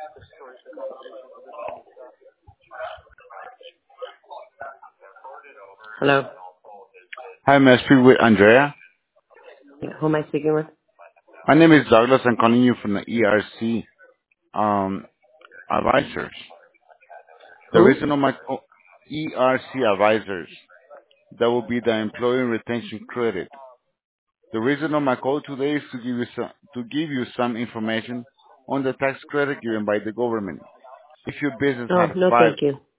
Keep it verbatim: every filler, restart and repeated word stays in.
Hello. Hi, may I speak with Andrea? Yeah, who am I speaking with? My name is Douglas. I'm calling you from the E R C um, Advisors. The Who? reason of my call, E R C Advisors, that will be the Employee Retention Credit. The reason of my call today is to give you some, to give you some information on the tax credit given by the government. If your business Oh, had no, five thank you.